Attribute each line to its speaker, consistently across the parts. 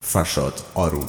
Speaker 1: فرشاد آروم.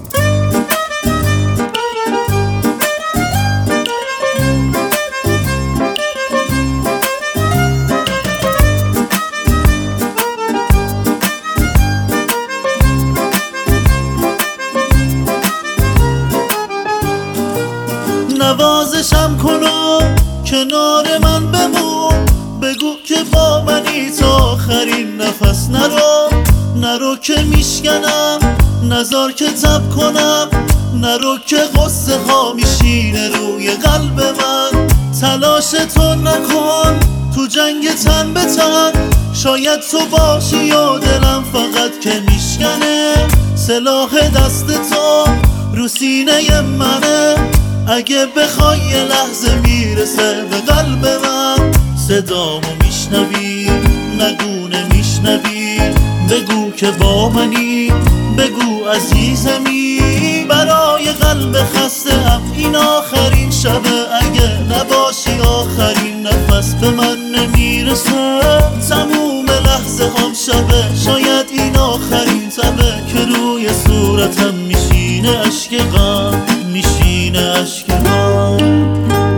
Speaker 2: نوازشم کن و کنار من بمون، بگو که با منی تا آخرین نفس. نرو که میشکنم، نزار که تب کنم، نرو که غصه ها میشینه روی قلب من. تلاش تو نکن تو جنگ تن به تن، شاید تو باشی و دلم فقط که میشکنه. سلاح دست تو رو سینه منه، اگه بخوای یه لحظه میرسه به قلب من. صدامو میشنوی نگو نمیشنوی، بگو که با منی، بگو عزیزمی. برای قلب خسته ام این آخرین شبه، اگه نباشی آخرین نفس به من نمیرسه. تموم لحظه هم شبه، شاید این آخرین تبه که روی صورتم میشینه اشک غم، میشینه اشک غم.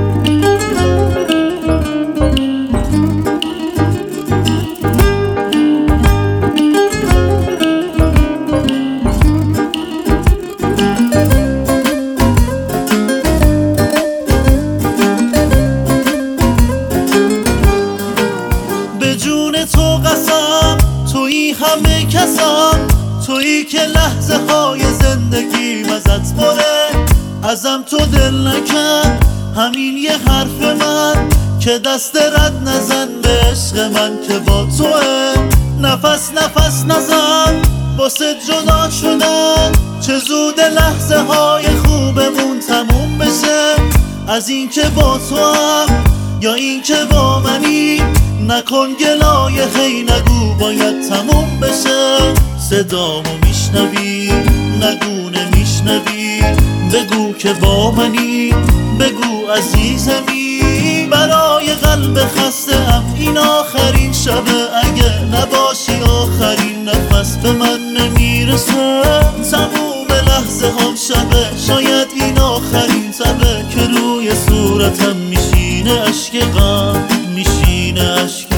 Speaker 2: به جون تو قسم، تویی همه کسم، تویی که لحظه های زندگیم ازت پره. ازم تو دل نکن همین یه حرف من، که دست رد نزن به عشق من که با توه. نفس نفس نزن واسه جدا شدن، چه زود لحظه های خوبمون تموم بشه. از این که با تو هم یا این که با منی، نکن گلایه هی نگو باید تموم بشه. صدامو میشنوی نگو نمیشنوی، بگو که با منی، بگو عزیزمی. برای قلب خسته ام این آخرین شبه، اگه نباشی آخرین نفس به من نمیرسه. تموم لحظه هم شبه، شاید این آخرین تبه که روی صورتم میشینه اشک غم، میشینه اشک